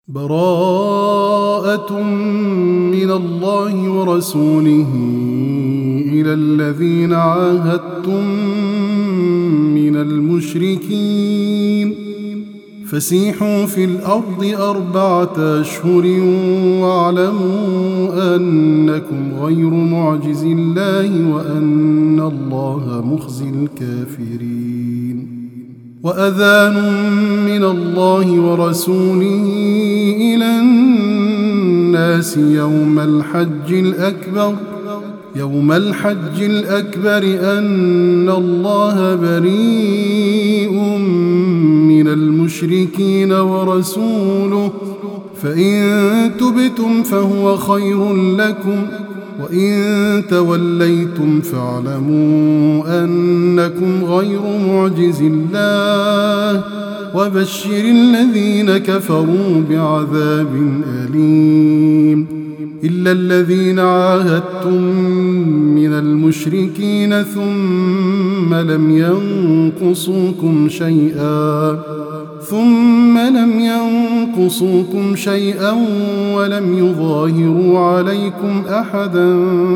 براءة من الله ورسوله إلى الذين عاهدتم من المشركين فسيحوا في الأرض 4 أشهر واعلموا أنكم غير معجز الله وأن الله مخزي الكافرين. وأذان من الله ورسوله إلى الناس يوم الحج الأكبر أن الله بريء من المشركين ورسوله فإن تبتم فهو خير لكم وإن توليتم فاعلموا أنكم غير معجز الله وبشر الذين كفروا بعذاب أليم. إلا الذين عاهدتم من المشركين ثم لم ينقصوكم شيئا ولم يظاهروا عليكم أحدا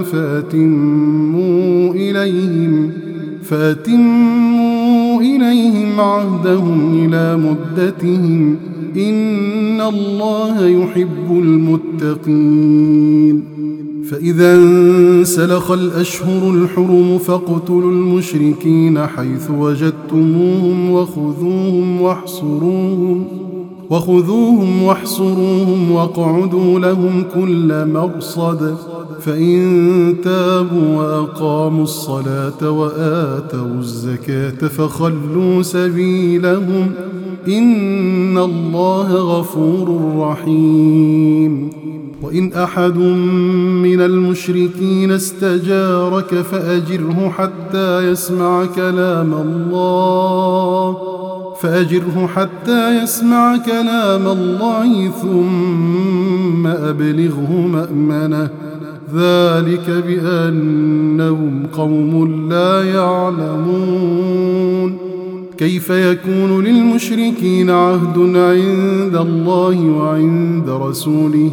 فأتموا إليهم عهدهم إلى مدتهم إن الله يحب المتقين. فإذا انسلخ الأشهر الحرم فاقتلوا المشركين حيث وجدتموهم وخذوهم واحصروهم واقعدوا لهم كل مرصد فإن تابوا وأقاموا الصلاة وآتوا الزكاة فخلوا سبيلهم إن الله غفور رحيم. وإن أحد من المشركين استجارك فأجره حتى يسمع كلام الله ثم أبلغه مأمنه ذلك بأنهم قوم لا يعلمون. كيف يكون للمشركين عهد عند الله وعند رسوله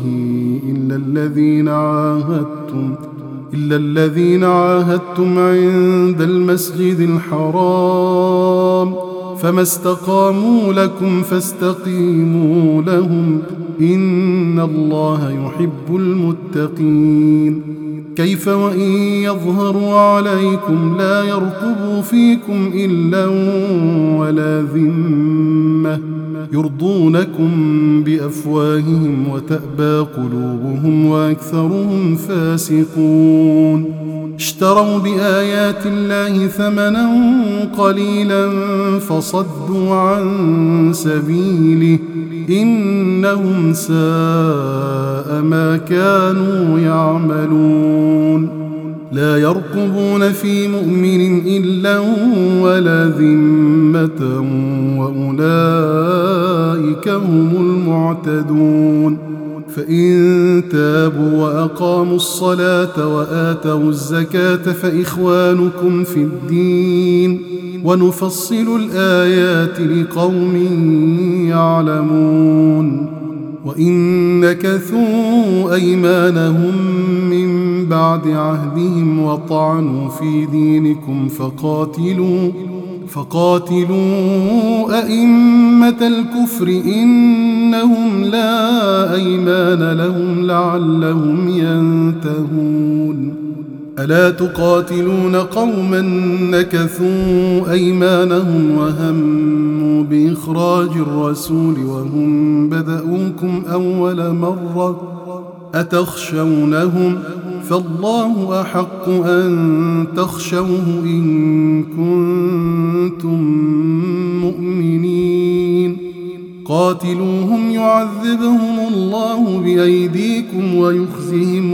إلا الذين عاهدتم عند المسجد الحرام فما استقاموا لكم فاستقيموا لهم إن الله يحب المتقين. كيف وإن يظهروا عليكم لا يرقبوا فيكم إلا ولا ذمة يرضونكم بأفواههم وتأبى قلوبهم وأكثرهم فاسقون. اشتروا بآيات الله ثمنا قليلا فصدوا عن سبيله إنهم ساء ما كانوا يعملون. لا يرقبون في مؤمن إلا ولا ذمة وأولئك هم المعتدون. فإن تابوا وأقاموا الصلاة وآتوا الزكاة فإخوانكم في الدين ونفصل الآيات لقوم يعلمون. وإن نكثوا أيمانهم من بعد عهدهم وطعنوا في دينكم فقاتلوا أئمة الكفر إنهم لا أيمان لهم لعلهم ينتهون. ألا تقاتلون قوما نكثوا أيمانهم وهموا بإخراج الرسول وهم بدأوكم أول مرة أتخشونهم فالله أحق أن تخشوه إن كنتم مؤمنين. قاتلوهم يعذبهم الله بأيديكم ويخزهم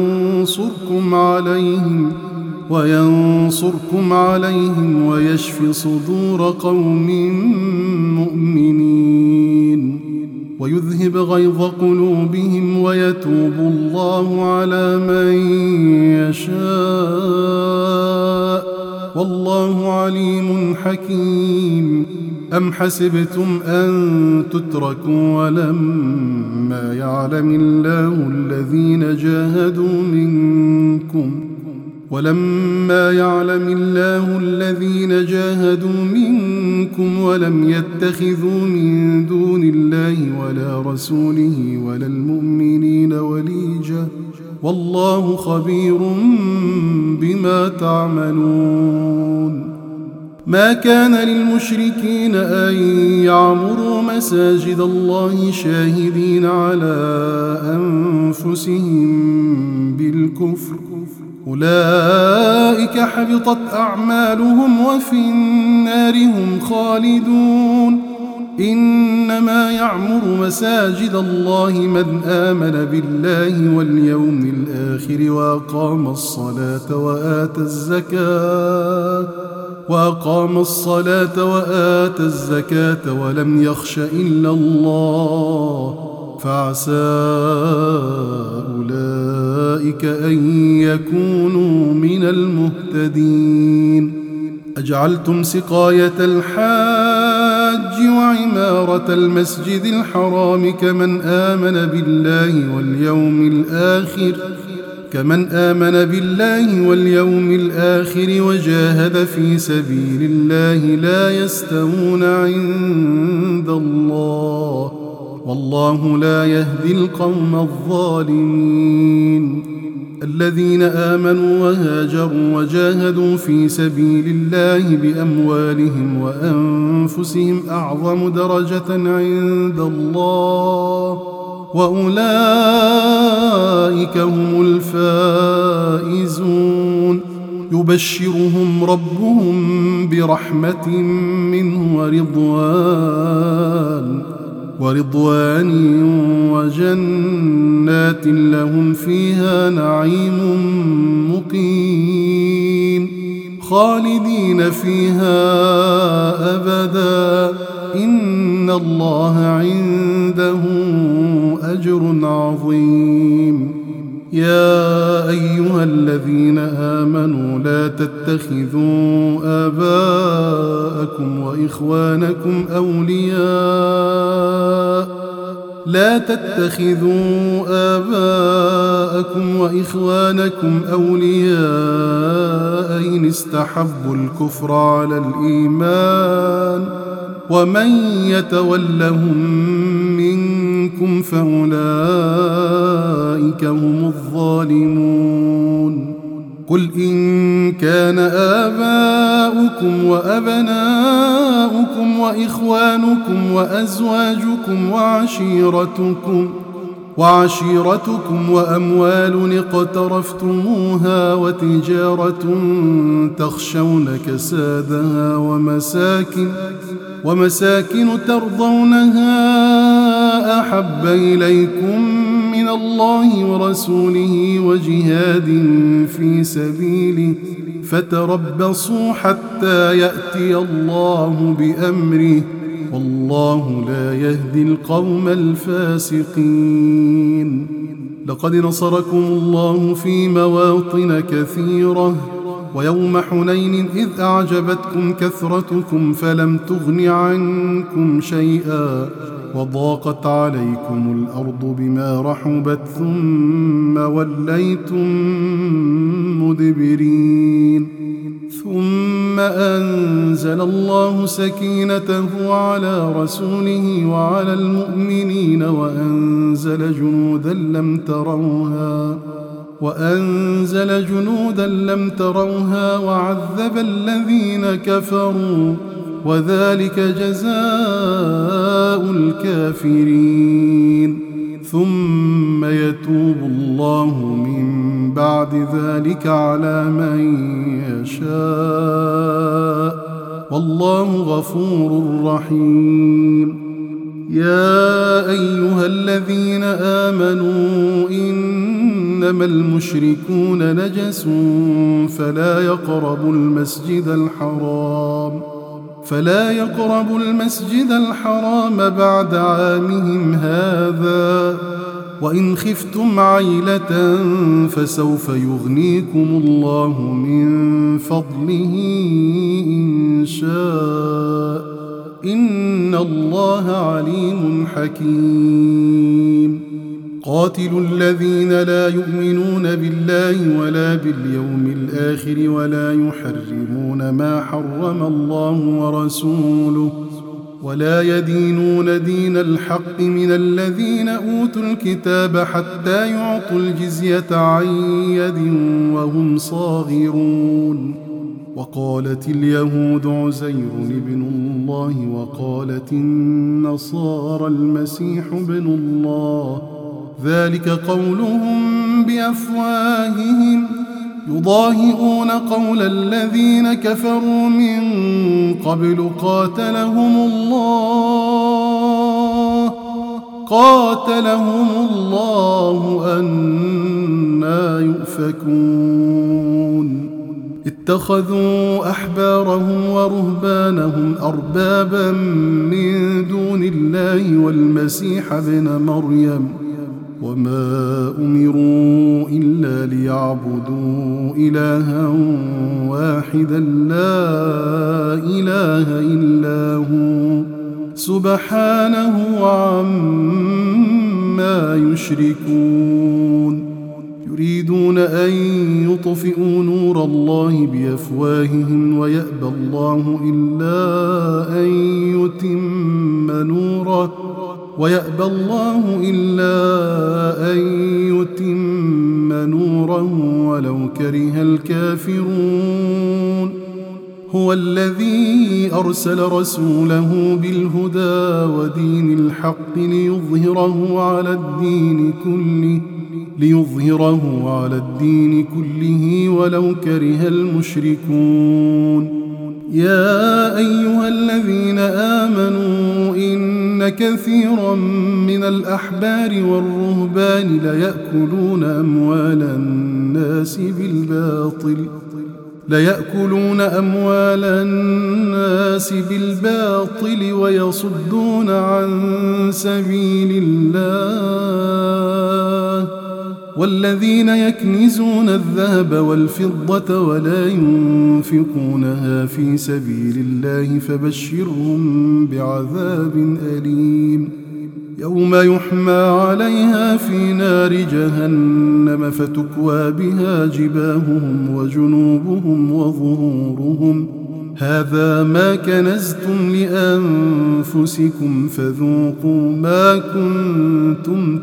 وينصركم عليهم ويشف صدور قوم مؤمنين ويذهب غيظ قلوبهم ويتوب الله على من يشاء والله عليم حكيم. أم حسبتم أن تتركوا ولما يعلم الله الذين جاهدوا منكم ولم يتخذوا من دون الله ولا رسوله ولا المؤمنين وليجة والله خبير بما تعملون. ما كان للمشركين أن يعمروا مساجد الله شاهدين على أنفسهم بالكفر، أولئك حبطت أعمالهم وفي النار هم خالدون. إنما يعمر مساجد الله من آمن بالله واليوم الآخر وأقام الصلاة وآتى الزكاة ولم يخش إلا الله، فعسى أولئك أن يكونوا من المهتدين. أجعلتم سقاية الحاج وعمارة المسجد الحرام كمن آمن بالله واليوم الآخر وجاهد في سبيل الله لا يستوون عند الله، والله لا يهدي القوم الظالمين. الذين آمنوا وهاجروا وجاهدوا في سبيل الله بأموالهم وأنفسهم أعظم درجة عند الله، وأولئك هم الفائزون. يبشرهم ربهم برحمة منه ورضوان وجنات لهم فيها نعيم مقيم خالدين فيها أبدا، إن الله عنده أجر عظيم. يا أيها الذين آمنوا لا تتخذوا آباءكم وإخوانكم أولياء إن استحبوا الكفر على الإيمان، ومن يتولهم منكم فأولئك هم الظالمون. قل إن كان آباؤكم وأبناؤكم وإخوانكم وأزواجكم وعشيرتكم وأموال اقترفتموها وتجارة تخشون كسادها ومساكن ترضونها أحب إليكم من الله ورسوله وجهاد في سبيله فتربصوا حتى يأتي الله بأمره، والله لا يهدي القوم الفاسقين. لقد نصركم الله في مواطن كثيرة ويوم حنين إذ أعجبتكم كثرتكم فلم تغن عنكم شيئا وضاقت عليكم الأرض بما رحبت ثم وليتم مدبرين. ثم أنزل الله سكينته على رسوله وعلى المؤمنين وأنزل جنودا لم تروها وعذب الذين كفروا، وذلك جزاء الكافرين. ثم يتوب الله من بعد ذلك على من يشاء، والله غفور رحيم. يا أيها الذين آمنوا إنما المشركون نجس فلا يقربوا المسجد الحرام بعد عامهم هذا، وإن خفتم عيلة فسوف يغنيكم الله من فضله إن شاء، إن الله عليم حكيم. قاتلوا الذين لا يؤمنون بالله ولا باليوم الآخر ولا يحرمون ما حرم الله ورسوله ولا يدينون دين الحق من الذين أوتوا الكتاب حتى يعطوا الجزية عن يد وهم صاغرون. وقالت اليهود عزير ابن الله وقالت النصارى المسيح ابن الله، ذلك قولهم بأفواههم يضاهئون قول الذين كفروا من قبل قاتلهم الله أنى يؤفكون. اتخذوا أحبارهم ورهبانهم أربابا من دون الله والمسيح ابن مريم، وما أمروا إلا ليعبدوا إلها واحدا لا إله إلا هو سبحانه عما يشركون. يريدون أن يطفئوا نور الله بأفواههم ويأبى الله إلا أن يتم نوره ولو كره الكافرون. هو الذي أرسل رسوله بالهدى ودين الحق ليظهره على الدين كله ولو كره المشركون. يا أيها الذين آمنوا إن كثيرا من الأحبار والرهبان ليأكلون أموال الناس بالباطل ويصدون عن سبيل الله، والذين يكنزون الذهب والفضة ولا ينفقونها في سبيل الله فبشرهم بعذاب أليم. يوم يحمى عليها في نار جهنم فتكوى بها جباههم وجنوبهم وظهورهم، هذا ما كنزتم لأنفسكم فذوقوا ما كنتم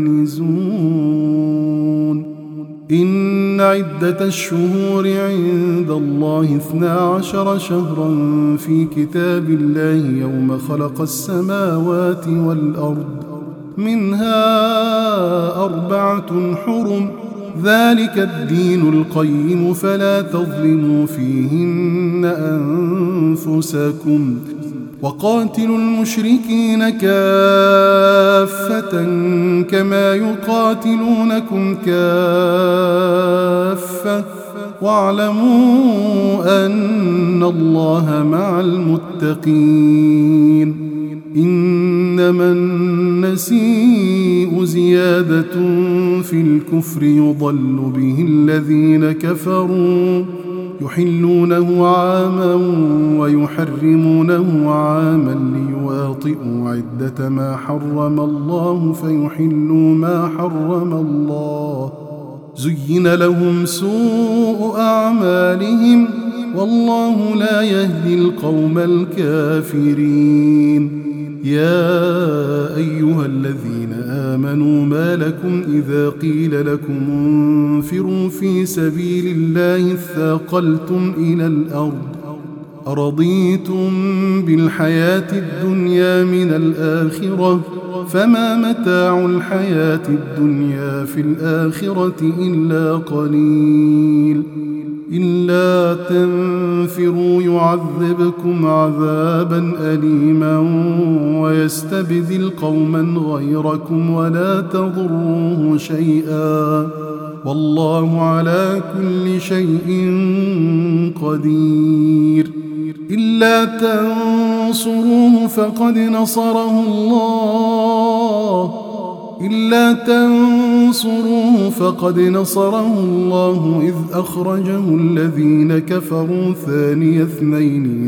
تكنزون. إن عدة الشهور عند الله 12 شهرا في كتاب الله يوم خلق السماوات والأرض، منها 4 حرم، ذلك الدين القيم، فلا تظلموا فيهن أنفسكم. وقاتلوا المشركين كافة كما يقاتلونكم كافة، واعلموا أن الله مع المتقين. إنما النسيء زيادة في الكفر يضل به الذين كفروا يحلونه عاما ويحرمونه عاما ليواطئوا عدة ما حرم الله فيحلوا ما حرم الله. زين لهم سوء أعمالهم والله لا يهدي القوم الكافرين. يا أيها الذين آمنوا ما لكم إذا قيل لكم انفروا في سبيل الله اثاقلتم إلى الأرض، أرضيتم بالحياة الدنيا من الآخرة، فما متاع الحياة الدنيا في الآخرة إلا قليل. إلا تنفروا يعذبكم عذابا أليما ويستبدل قوما غيركم ولا تضروه شيئا، والله على كل شيء قدير. إلا تنصروه فقد نصره الله إلا تنصروه فقد نصره الله إذ أخرجه الذين كفروا ثاني اثنين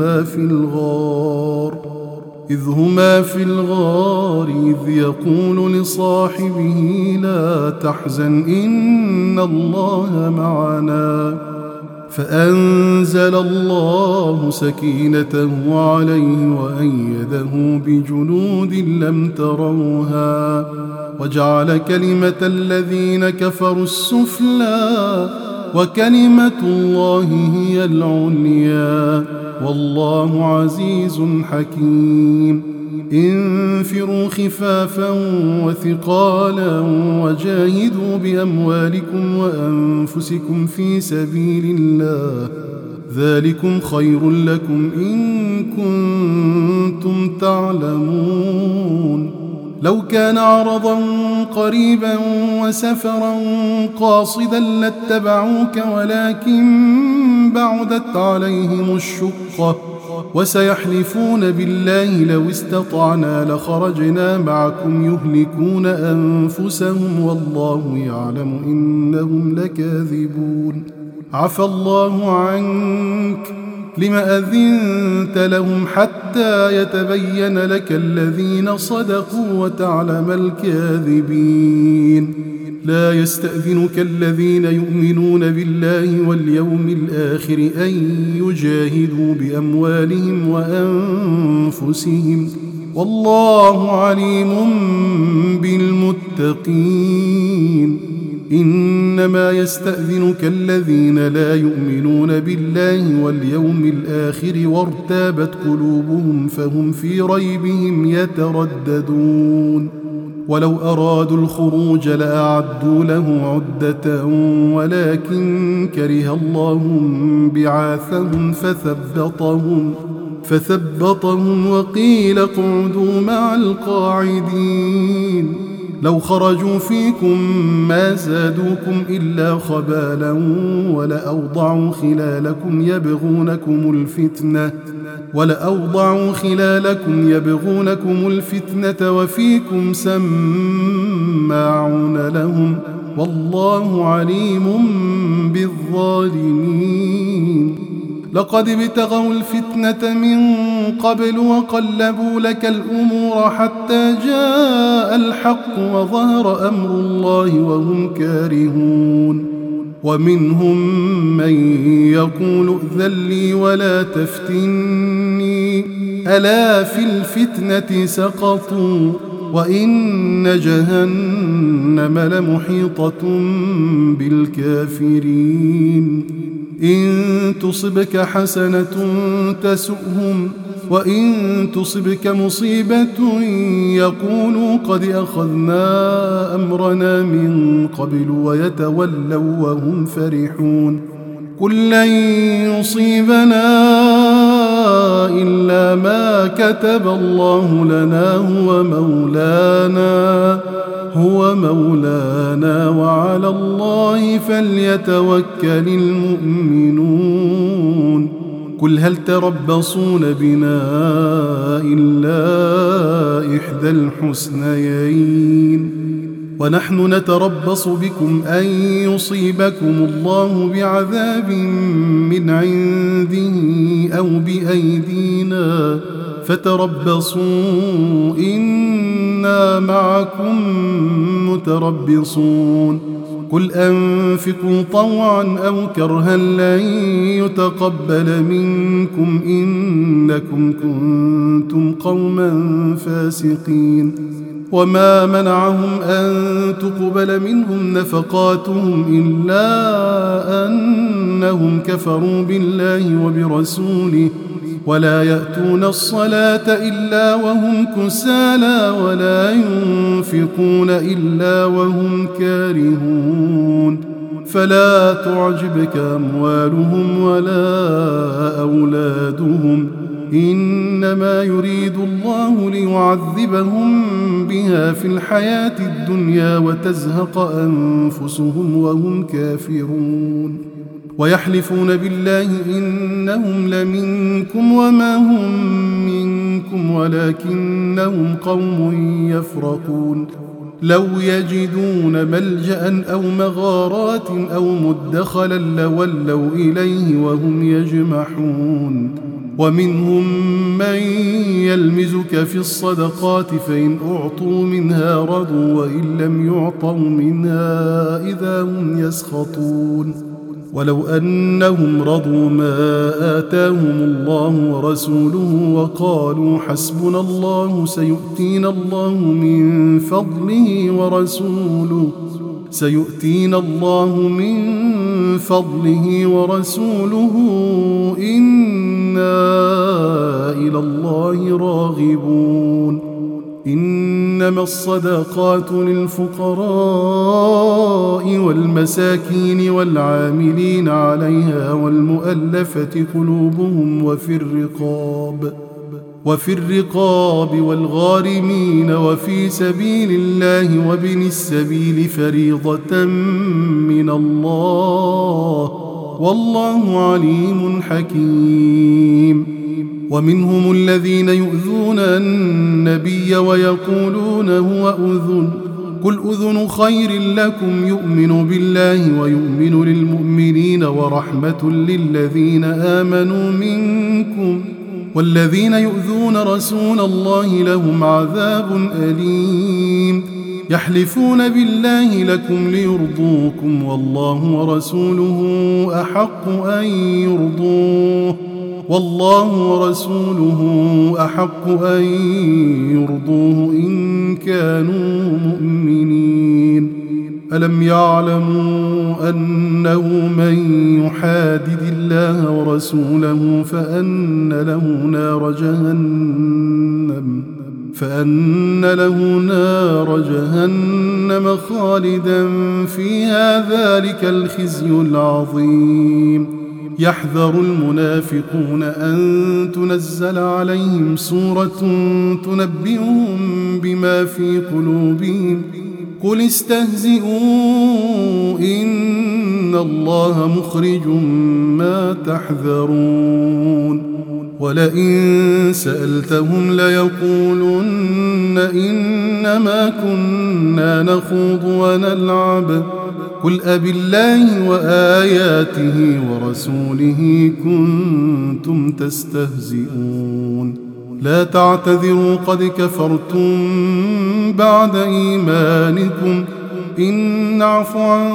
إذ هما في الغار إذ يقول لصاحبه لا تحزن إن الله معنا فأنزل الله سكينته عليه وأيده بجنود لم تروها وجعل كلمة الذين كفروا السفلى وكلمة الله هي العليا والله عزيز حكيم انفروا خفافا وثقالا وجاهدوا بأموالكم وأنفسكم في سبيل الله ذلكم خير لكم إن كنتم تعلمون لو كان عرضا قريبا وسفرا قاصدا لاتبعوك ولكن بعدت عليهم الشقة وسيحلفون بالله لو استطعنا لخرجنا معكم يهلكون أنفسهم والله يعلم إنهم لكاذبون عفى الله عنك لم أذنت لهم حتى يتبين لك الذين صدقوا وتعلم الكاذبين لا يستأذنك الذين يؤمنون بالله واليوم الآخر أن يجاهدوا بأموالهم وأنفسهم والله عليم بالمتقين إنما يستأذنك الذين لا يؤمنون بالله واليوم الآخر وارتابت قلوبهم فهم في ريبهم يترددون ولو أرادوا الخروج لأعدوا له عدة ولكن كره الله بعاثهم فثبطهم وقيل اقعدوا مع القاعدين لو خرجوا فيكم ما زادوكم إلا خبالا ولأوضعوا خلالكم يبغونكم الفتنة وفيكم سماعون لهم والله عليم بالظالمين لقد ابتغوا الفتنة من قبل وقلبوا لك الأمور حتى جاء الحق وظهر أمر الله وهم كارهون ومنهم من يقول ائذن لي ولا تفتني ألا في الفتنة سقطوا وإن جهنم لمحيطة بالكافرين إن تصبك حسنة تسؤهم وإن تصبك مصيبة يقولوا قد أخذنا أمرنا من قبل ويتولوا وهم فرحون قل لن يصيبنا إلا ما كتب الله لنا هو مولانا وعلى الله فليتوكل المؤمنون قل هل تربصون بنا إلا إحدى الحسنيين ونحن نتربص بكم أن يصيبكم الله بعذاب من عنده أو بأيدينا فتربصوا إنا معكم متربصون قل أنفقوا طوعا أو كرها لن يتقبل منكم إنكم كنتم قوما فاسقين وما منعهم أن تقبل منهم نفقاتهم إلا أنهم كفروا بالله وبرسوله ولا يأتون الصلاة إلا وهم كسالى ولا ينفقون إلا وهم كارهون فلا تعجبك أموالهم ولا أولادهم إنما يريد الله ليعذبهم بها في الحياة الدنيا وتزهق أنفسهم وهم كافرون ويحلفون بالله إنهم لمنكم وما هم منكم ولكنهم قوم يفرقون لو يجدون ملجأ أو مغارات أو مدخلا لولوا إليه وهم يجمحون ومنهم من يلمزك في الصدقات فإن أعطوا منها رضوا وإن لم يعطوا منها إذا هم يسخطون ولو أنهم رضوا ما آتاهم الله ورسوله وقالوا حسبنا الله سيؤتينا الله من فضله ورسوله إنا إلى الله راغبون إنما الصدقات للفقراء والمساكين والعاملين عليها والمؤلفة قلوبهم وفي الرقاب والغارمين وفي سبيل الله وابن السبيل فريضة من الله والله عليم حكيم ومنهم الذين يؤذون النبي ويقولون هو أذن قل أذن خير لكم يؤمن بالله ويؤمن للمؤمنين ورحمة للذين آمنوا منكم والذين يؤذون رسول الله لهم عذاب أليم يحلفون بالله لكم ليرضوكم والله ورسوله أحق أن يرضوه إن كانوا مؤمنين ألم يعلموا أنه من يحادد الله ورسوله فأن له نار جهنم خالدا فيها ذلك الخزي العظيم يحذر المنافقون أن تنزل عليهم سورة تنبئهم بما في قلوبهم قل استهزئوا إن الله مخرج ما تحذرون ولئن سألتهم ليقولن إنما كنا نخوض ونلعب قل أبالله وآياته ورسوله كنتم تستهزئون لا تعتذروا قد كفرتم بعد إيمانكم إن نعف عن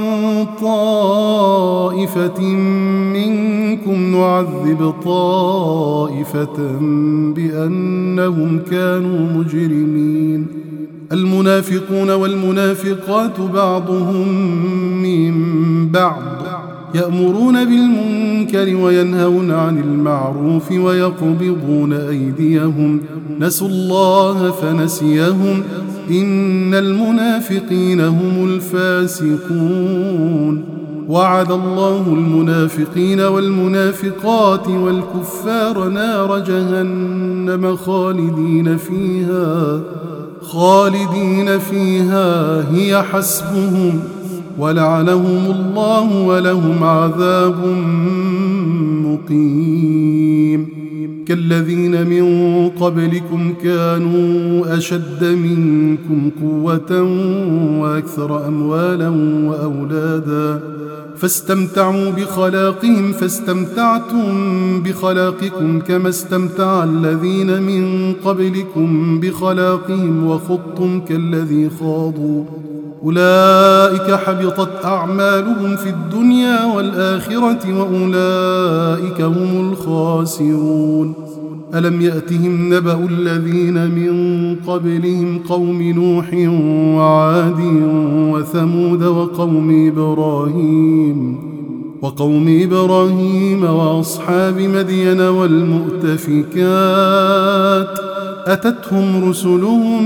طائفة منكم نعذب طائفة بأنهم كانوا مجرمين المنافقون والمنافقات بعضهم من بعض يأمرون بالمنكر وينهون عن المعروف ويقبضون أيديهم نسوا الله فنسيهم إن المنافقين هم الفاسقون وعد الله المنافقين والمنافقات والكفار نار جهنم خالدين فيها هي حسبهم ولعنهم الله ولهم عذاب مقيم كالذين من قبلكم كانوا أشد منكم قوة وأكثر أموالا وأولادا فاستمتعوا بخلاقهم فاستمتعتم بخلاقكم كما استمتع الذين من قبلكم بخلاقهم وخضتم كالذي خاضوا أولئك حبطت أعمالهم في الدنيا والآخرة وأولئك هم الخاسرون ألم يأتهم نبأ الذين من قبلهم قوم نوح وعاد وثمود وقوم إبراهيم وأصحاب مدين والمؤتفكات أتتهم رسلهم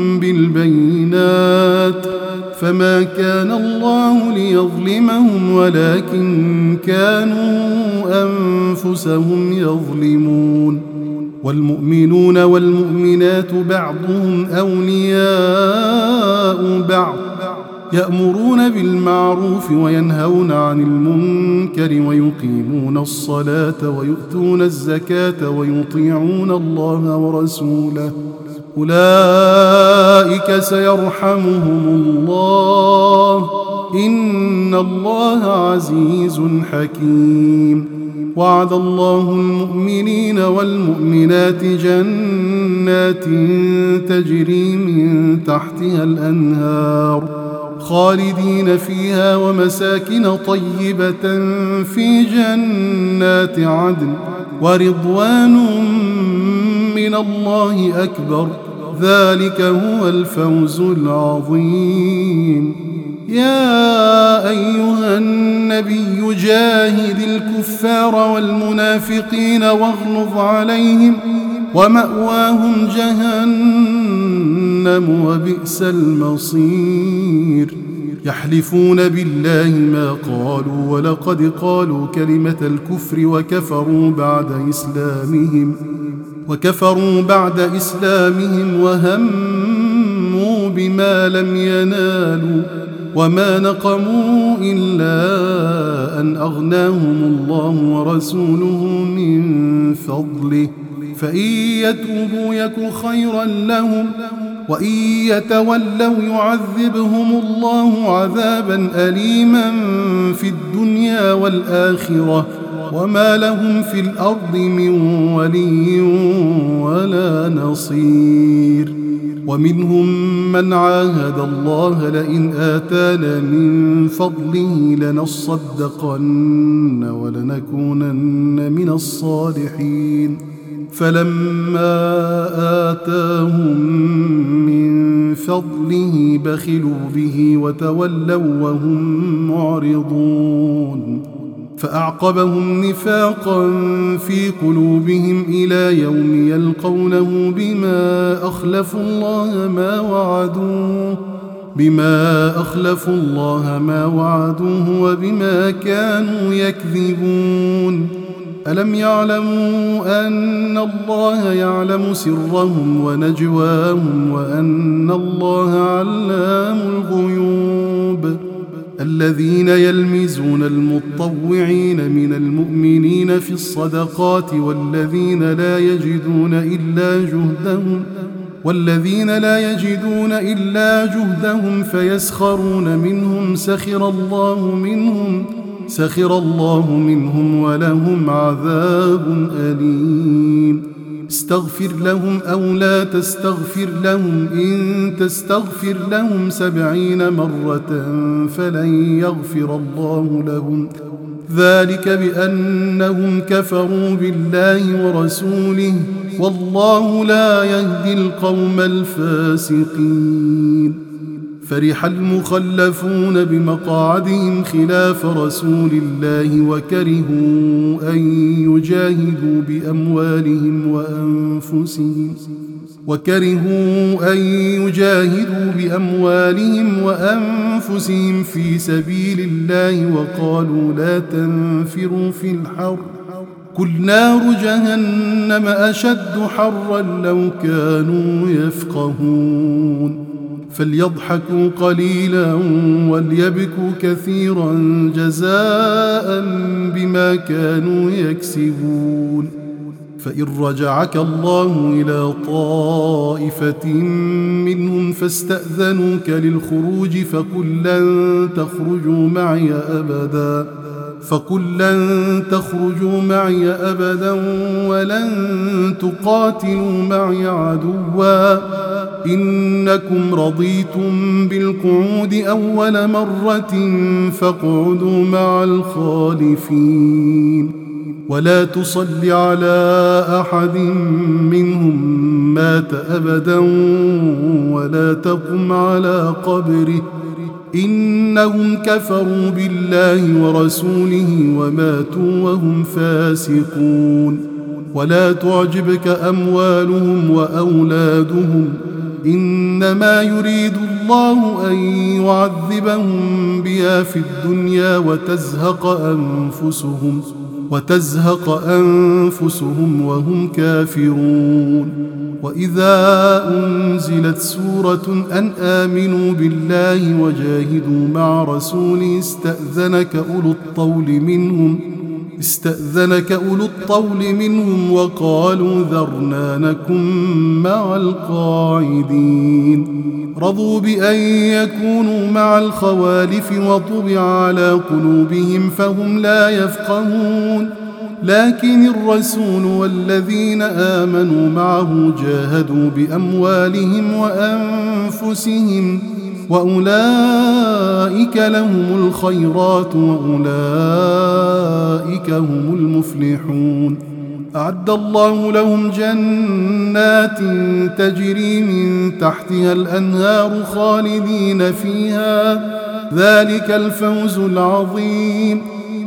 بالبينات فما كان الله ليظلمهم ولكن كانوا أنفسهم يظلمون والمؤمنون والمؤمنات بعضهم أولياء بعض يأمرون بالمعروف وينهون عن المنكر ويقيمون الصلاة ويؤتون الزكاة ويطيعون الله أولئك سيرحمهم الله إن الله عزيز حكيم. وعد الله المؤمنين والمؤمنات جنات تجري من تحتها الأنهار خالدين فيها ومساكن طيبة في جنات عدن ورضوان من الله أكبر ذلك هو الفوز العظيم. يا أيها النبي جاهد الكفار والمنافقين واغلظ عليهم ومأواهم جهنم وبئس المصير. يحلفون بالله ما قالوا ولقد قالوا كلمة الكفر وكفروا بعد إسلامهم وهموا بما لم ينالوا وما نقموا إلا أن أغناهم الله ورسوله من فضله فإن يتوبوا يك خيرا لهم وإن يتولوا يعذبهم الله عذابا أليما في الدنيا والآخرة وما لهم في الأرض من ولي ولا نصير. ومنهم من عاهد الله لئن آتانا من فضله لنصدقن ولنكونن من الصالحين فلما آتاهم من فضله بخلوا به وتولوا وهم معرضون فأعقبهم نفاقا في قلوبهم إلى يوم يلقونه بما أخلفوا الله ما وعدوه وبما كانوا يكذبون. ألم يعلموا أن الله يعلم سرهم ونجواهم وأن الله علام الغيوب. الذين يلمزون المطوعين من المؤمنين في الصدقات والذين لا يجدون إلا جهدهم فيسخرون منهم سخر الله منهم ولهم عذاب أليم. استغفر لهم أو لا تستغفر لهم إن تستغفر لهم 70 مرة فلن يغفر الله لهم ذلك بأنهم كفروا بالله ورسوله والله لا يهدي القوم الفاسقين. فرح المخلفون بمقاعدهم خلاف رسول الله وكرهوا أن يجاهدوا بأموالهم وأنفسهم في سبيل الله وقالوا لا تنفروا في الحر قل نار جهنم أشد حرا لو كانوا يفقهون. فليضحكوا قليلا وليبكوا كثيرا جزاء بما كانوا يكسبون. فإن رجعك الله إلى طائفة منهم فاستأذنوك للخروج فقل لن تخرجوا معي أبدا ولن تقاتلوا معي عدوا إنكم رضيتم بالقعود أول مرة فاقعدوا مع الخالفين. ولا تصل على أحد منهم مات أبدا ولا تقم على قبره إنهم كفروا بالله ورسوله وماتوا وهم فاسقون. ولا تعجبك أموالهم وأولادهم إنما يريد الله أن يعذبهم بها في الدنيا وتزهق أنفسهم وهم كافرون. وإذا أنزلت سورة أن آمنوا بالله وجاهدوا مع رسوله استأذنك أولو الطول منهم وقالوا ذرنا نكن مع القاعدين رضوا بأن يكونوا مع الخوالف وطبع على قلوبهم فهم لا يفقهون لكن الرسول والذين آمنوا معه جاهدوا بأموالهم وأنفسهم وأولئك لهم الخيرات وأولئك هم المفلحون أعد الله لهم جنات تجري من تحتها الأنهار خالدين فيها ذلك الفوز العظيم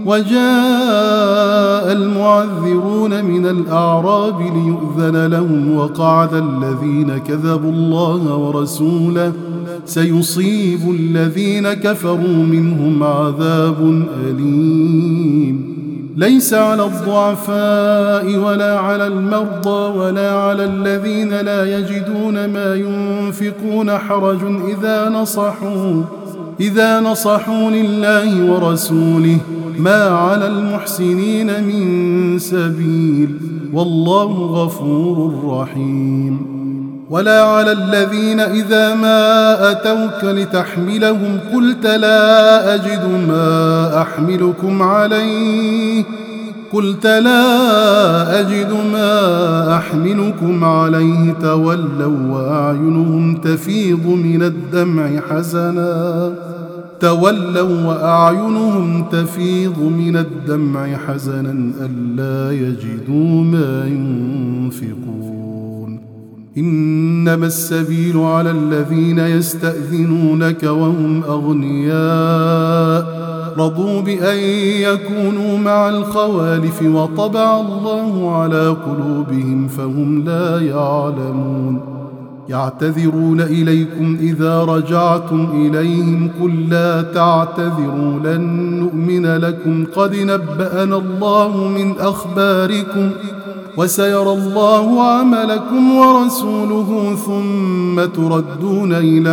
وجاء المعذرون من الأعراب ليؤذن لهم وقعد الذين كذبوا الله ورسوله سيصيب الذين كفروا منهم عذاب أليم ليس على الضعفاء ولا على المرضى ولا على الذين لا يجدون ما ينفقون حرج إذا نصحوا لله ورسوله ما على المحسنين من سبيل والله غفور رحيم ولا على الذين إذا ما أتوك لتحملهم قلت لا أجد ما أحملكم عليه تولوا وأعينهم تفيض من الدمع حزنا ألا يجدوا ما ينفقون إنما السبيل على الذين يستأذنونك وهم أغنياء رضوا بأن يكونوا مع الخوالف وطبع الله على قلوبهم فهم لا يعلمون يعتذرون إليكم إذا رجعتم إليهم قل لا تعتذروا لن نؤمن لكم قد نبأنا الله من أخباركم وسيرى الله عملكم ورسوله ثم تردون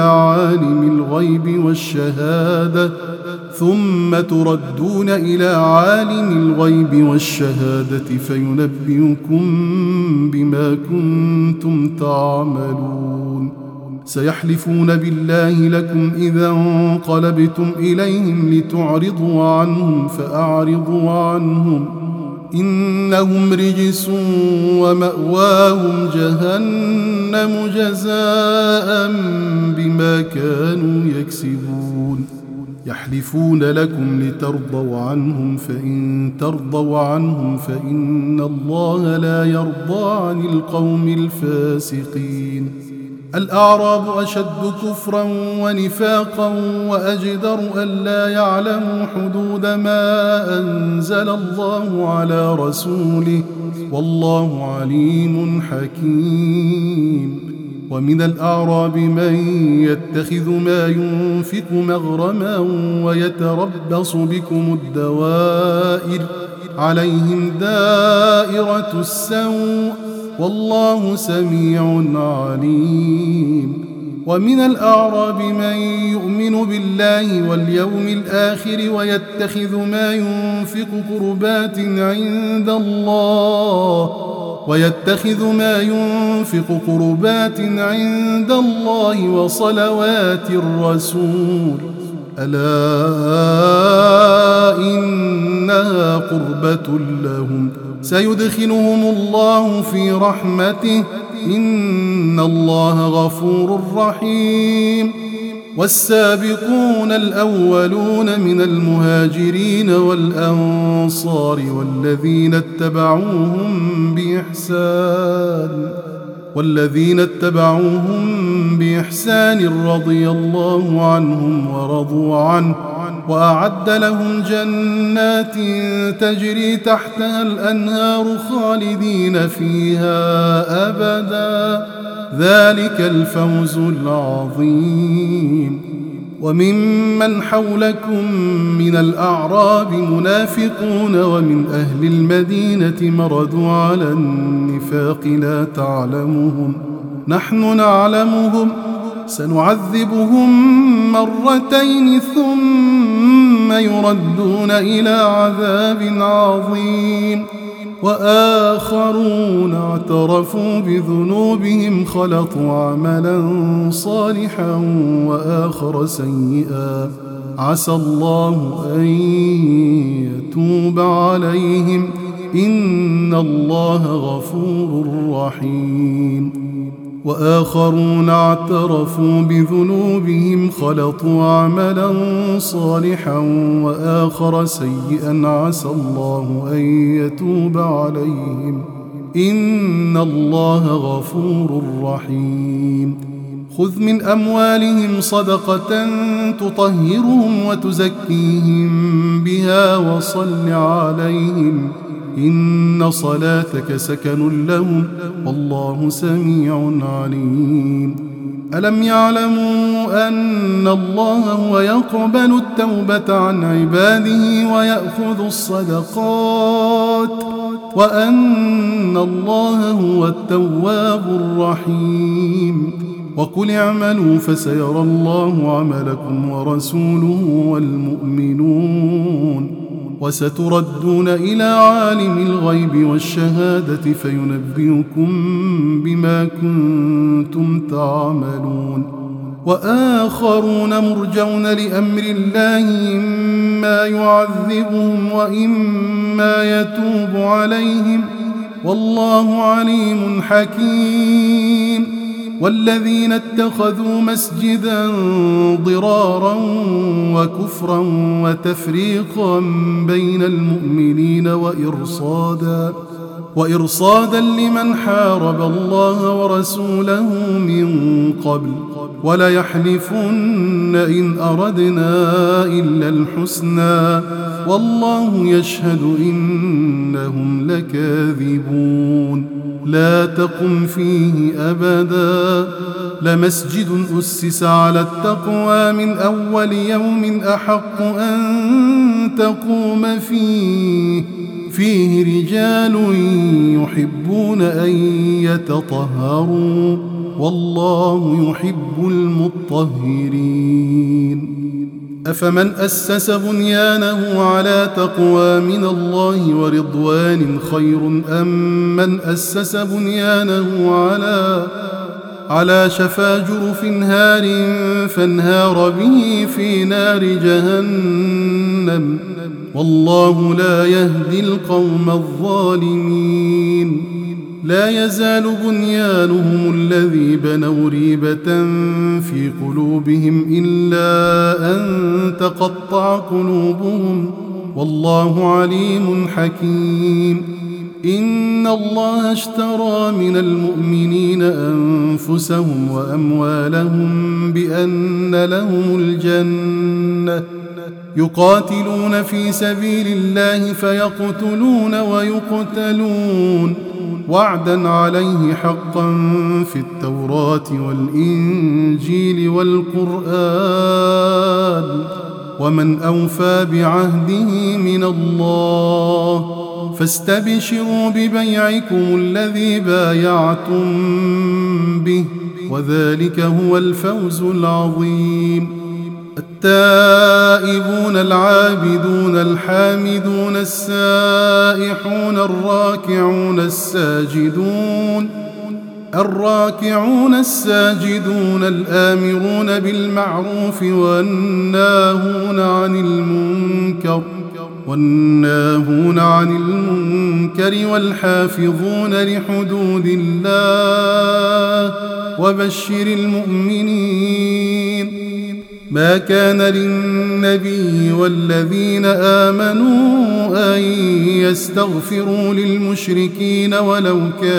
إلى عالم الغيب والشهادة فينبئكم بما كنتم تعملون سيحلفون بالله لكم إذا انقلبتم إليهم لتعرضوا عنهم فأعرضوا عنهم إنهم رجس ومأواهم جهنم جزاء بما كانوا يكسبون يحلفون لكم لترضوا عنهم فإن ترضوا عنهم فإن الله لا يرضى عن القوم الفاسقين الأعراب أشد كفرا ونفاقا وأجدر ألا يعلموا حدود ما أنزل الله على رسوله والله عليم حكيم ومن الأعراب من يتخذ ما ينفق مغرما ويتربص بكم الدوائر عليهم دائرة السوء والله سميع عليم ومن الأعراب من يؤمن بالله واليوم الآخر ويتخذ ما ينفق قربات عند الله وصلوات الرسول ألا إنها قربة لهم سيدخلهم الله في رحمته إن الله غفور رحيم والسابقون الأولون من المهاجرين والأنصار والذين اتبعوهم بإحسان رضي الله عنهم ورضوا عنه وأعد لهم جنات تجري تحتها الأنهار خالدين فيها أبدا ذلك الفوز العظيم وممن حولكم من الأعراب منافقون ومن أهل المدينة مردوا على النفاق لا تعلمهم نحن نعلمهم سنعذبهم مرتين ثم ثم يردون إلى عذاب عظيم. وآخرون اعترفوا بذنوبهم خلطوا عملا صالحا وآخر سيئا عسى الله أن يتوب عليهم إن الله غفور رحيم. وآخرون اعترفوا بذنوبهم خلطوا عملا صالحا وآخر سيئا عسى الله أن يتوب عليهم إن الله غفور رحيم. خذ من أموالهم صدقة تطهرهم وتزكيهم بها وصل عليهم إن صلاتك سكن لهم والله سميع عليم. ألم يعلموا أن الله هو يقبل التوبة عن عباده ويأخذ الصدقات وأن الله هو التواب الرحيم. وقل اعملوا فسيرى الله عملكم ورسوله والمؤمنون وستردون إلى عالم الغيب والشهادة فينبئكم بما كنتم تعملون. وآخرون مرجون لأمر الله إما يعذبهم وإما يتوب عليهم والله عليم حكيم. والذين اتخذوا مسجدا ضرارا وكفرا وتفريقا بين المؤمنين وإرصادا لمن حارب الله ورسوله من قبل وليحلفن إن أردنا إلا الحسنى والله يشهد إنهم لكاذبون. لا تقم فيه أبدا لمسجد أسس على التقوى من أول يوم أحق أن تقوم فيه رجال يحبون أن يتطهروا والله يحب المطهرين. أفمن أسس بنيانه على تقوى من الله ورضوان خير أم من أسس بنيانه على شفا جرف هار فانهار به في نار جهنم والله لا يهدي القوم الظالمين. لا يزال بنيانهم الذي بنوا ريبة في قلوبهم إلا أن تقطع قلوبهم والله عليم حكيم. إن الله اشترى من المؤمنين أنفسهم وأموالهم بأن لهم الجنة يقاتلون في سبيل الله فيقتلون ويقتلون وعدا عليه حقا في التوراة والإنجيل والقرآن ومن أوفى بعهده من الله فاستبشروا ببيعكم الذي بايعتم به وذلك هو الفوز العظيم. التائبون العابدون الحامدون السائحون الراكعون الساجدون الآمرون بالمعروف والناهون عن المنكر والحافظون لحدود الله وبشر المؤمنين. ما كان للنبي والذين آمنوا أن يستغفروا للمشركين ولو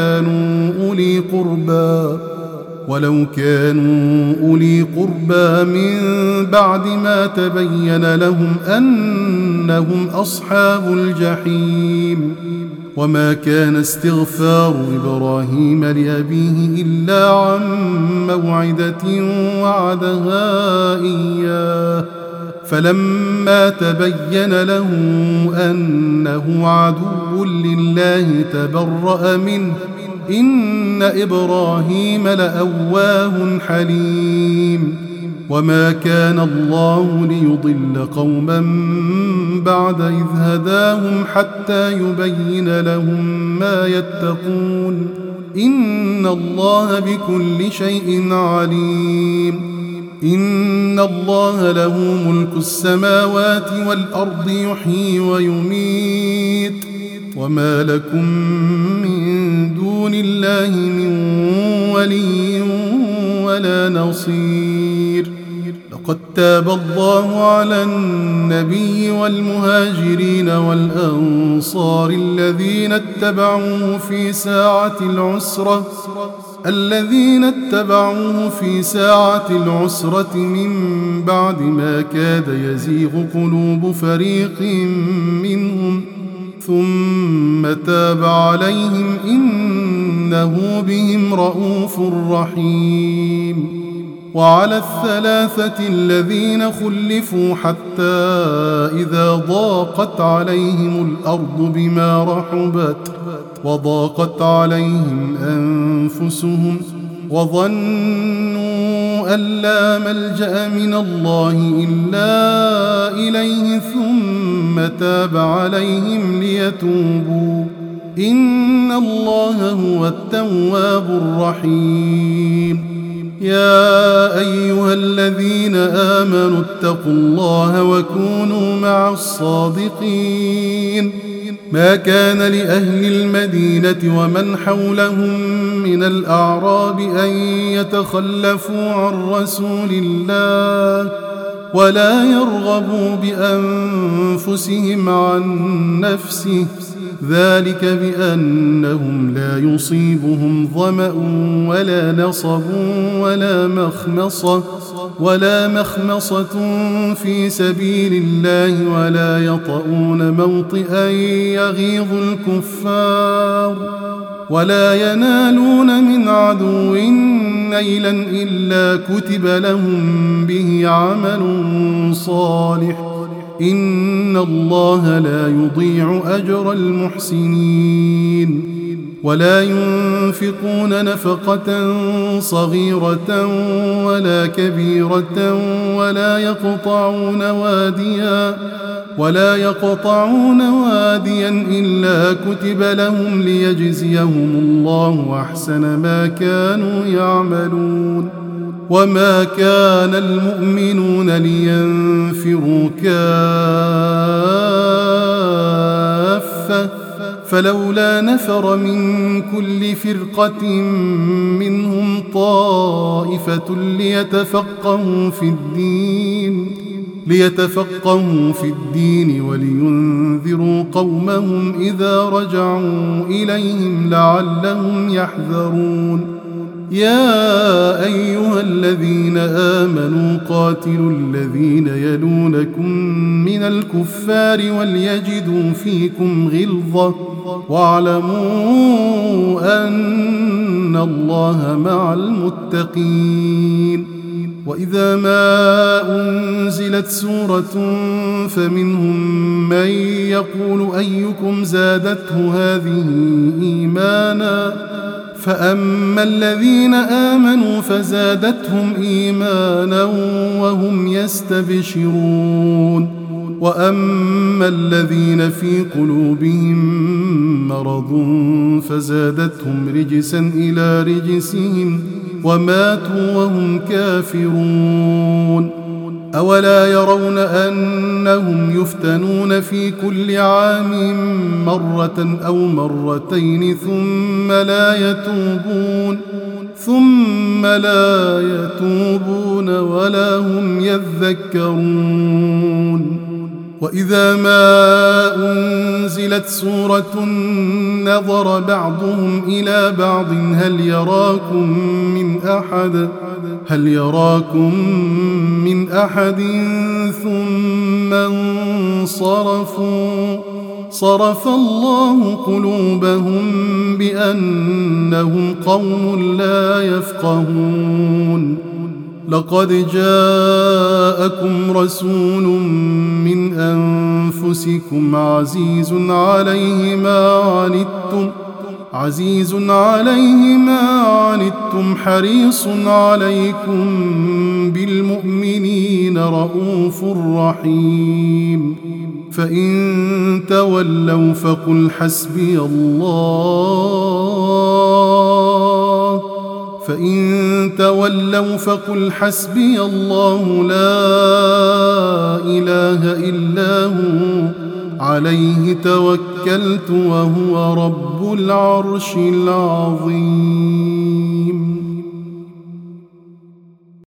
كانوا أولي قربى من بعد ما تبين لهم أنهم أصحاب الجحيم. وما كان استغفار إبراهيم لأبيه إلا عن موعدة وعدها إياه فلما تبين له أنه عدو لله تبرأ منه إن إبراهيم لأواه حليم. وما كان الله ليضل قوما بعد إذ هداهم حتى يبين لهم ما يتقون إن الله بكل شيء عليم إن الله له ملك السماوات والأرض يحيي ويميت وما لكم من دون الله من ولي ولا نصير لقد تاب الله على النبي والمهاجرين والأنصار الذين اتبعوه في ساعة العسرة من بعد ما كاد يزيغ قلوب فريق منهم ثم تاب عليهم إنه بهم رءوف رحيم وعلى الثلاثة الذين خلفوا حتى إذا ضاقت عليهم الأرض بما رحبت وضاقت عليهم أنفسهم وظنوا أن لا ملجأ من الله إلا إليه ثم تاب عليهم ليتوبوا إن الله هو التواب الرحيم يا أيها الذين آمنوا اتقوا الله وكونوا مع الصادقين ما كان لأهل المدينة ومن حولهم من الأعراب أن يتخلفوا عن رسول الله ولا يرغبوا بأنفسهم عن نفسه ذلك بأنهم لا يصيبهم ظمأ ولا نصب ولا مخمصة في سبيل الله ولا يطؤون موطئا يغيظ الكفار ولا ينالون من عدو نيلا إلا كتب لهم به عمل صالح إن الله لا يضيع أجر المحسنين ولا ينفقون نفقة صغيرة ولا كبيرة ولا يقطعون واديا إلا كتب لهم ليجزيهم الله أحسن ما كانوا يعملون وما كان المؤمنون لينفروا كافة فلولا نفر من كل فرقة منهم طائفة ليتفقهوا في الدين ولينذروا قومهم إذا رجعوا إليهم لعلهم يحذرون يا أيها الذين آمنوا قاتلوا الذين يلونكم من الكفار وليجدوا فيكم غلظة واعلموا أن الله مع المتقين وإذا ما أنزلت سورة فمنهم من يقول أيكم زادته هذه إيمانا فأما الذين آمنوا فزادتهم إيمانا وهم يستبشرون وأما الذين في قلوبهم مرض فزادتهم رجسا إلى رجسهم وماتوا وهم كافرون أولا يرون أنهم يفتنون في كل عام مرة أو مرتين ثم لا يتوبون ولا هم يذكرون وإذا ما أنزلت سورة نظر بعضهم إلى بعض هل يراكم من أحد ثم انصرفوا صرف الله قلوبهم بأنهم قوم لا يفقهون لقد جاءكم رسول من أنفسكم عزيز عليه ما عنتم حريص عليكم بالمؤمنين بالمؤمنين رؤوف رحيم. فإن تولوا فقل حسبي الله لا إله إلا هو عليه توكلت وهو رب العرش العظيم.